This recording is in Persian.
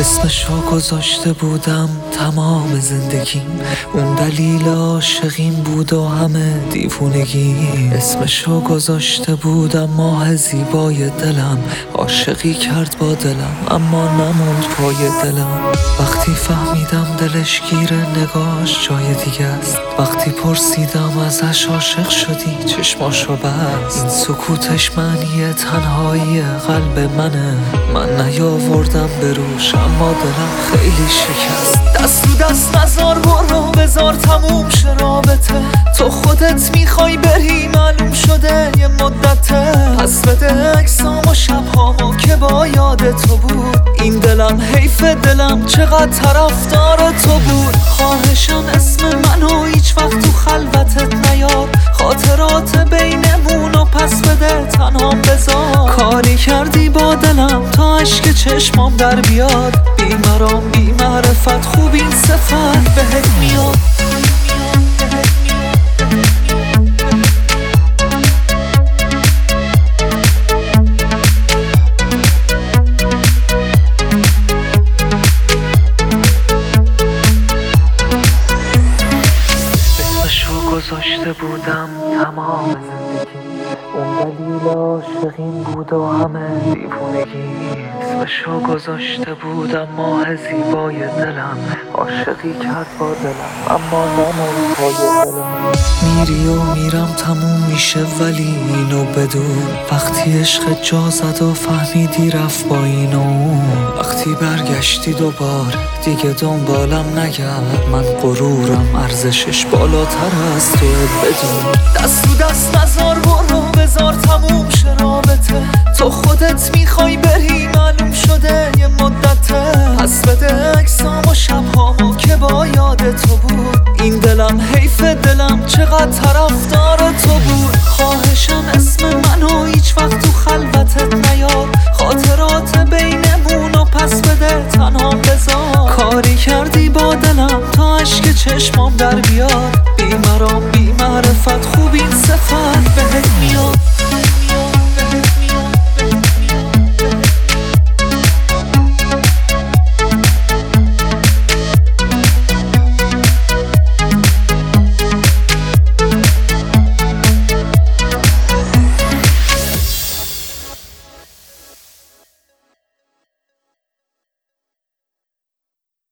اسمشو گذاشته بودم تمام زندگیم، اون دلیل عاشقیم بود و همه دیوونگیم. اسمشو گذاشته بودم ماه زیبای دلم، عاشقی کرد با دلم اما نموند پای دلم. وقتی فهمیدم دلش گیره نگاش جای دیگه است، وقتی پرسیدم ازش عاشق شدی چشماشو بست. این سکوتش معنی تنهایی قلب منه، من نیاوردم بروش اما دلم خیلی شکست. دست رو دست نزار برو بزار تموم شه رابطه، تو خودت میخوای بری معلوم شده یه مدته. پس بده اکسام و شبهامو که با یاد تو بود، این دلم حیف دلم چقدر طرفدار تو بود. خواهشم اسم منو هیچ وقت تو خلوتت نیار، خاطرات بینمون و پس بده تنهام بذار. کاری کردی با دلم تا عشق چشمام در بیاد، بیمرام بی معرفت خوب این صفت بهت میاد. گذاشته بودم تمام زندگی، اون دلیل عاشقیم بود و همه دیوونگی. اسمشو گذاشته بودم ماه زیبای دلم، عاشقی کرد با دلم اما نموند پای دلم. میری و میرم تموم میشه ولی اینو بدون، وقتی عشق جا زد و فهمیدی رفت با این و اون. وقتی برگشتی دوباره دیگه دنبالم نگرد، من غرورم ارزشش بالاتر از تو بدون. دست رو دست نزار برو بزار تموم شه رابطه، تو خودت میخوای بری معلوم شده یه مدته. پس بده اکسام و شبهامو که با یاد تو بود، این دلم حیف دلم چقدر طرفدار تو بود. خواهشم اسم منو هیچ وقت تو خلوتت نیار، خاطرات بینمون و پس بده تنهام بذار. کاری کردی با دلم تا عشق چشمام در بیاد، بیمرام بی معرفت